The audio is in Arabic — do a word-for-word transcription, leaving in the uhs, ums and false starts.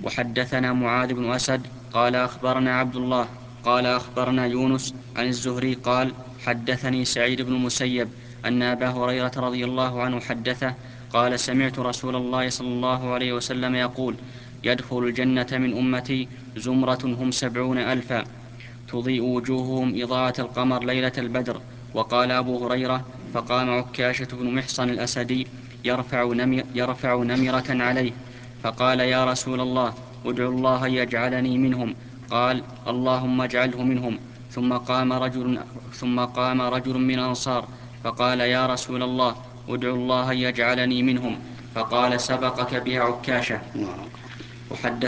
وحدثنا معاذ بن أسد قال أخبرنا عبد الله قال أخبرنا يونس عن الزهري قال حدثني سعيد بن المسيب أن أبا هريرة رضي الله عنه حدثه قال سمعت رسول الله صلى الله عليه وسلم يقول يدخل الجنة من أمتي زمرة هم سبعون ألفا تضيء وجوههم إضاءة القمر ليلة البدر. وقال أبو هريرة فقام عكاشة بن محصن الأسدي يرفع, نمر يرفع نمرة عليه فقال يا رسول الله ادعو الله أن يجعلني منهم. قال اللهم اجعله منهم. ثم قام رجل, ثم قام رجل من الأنصار فقال يا رسول الله ادعو الله أن يجعلني منهم. فقال سبقك بها عكاشة. وحدث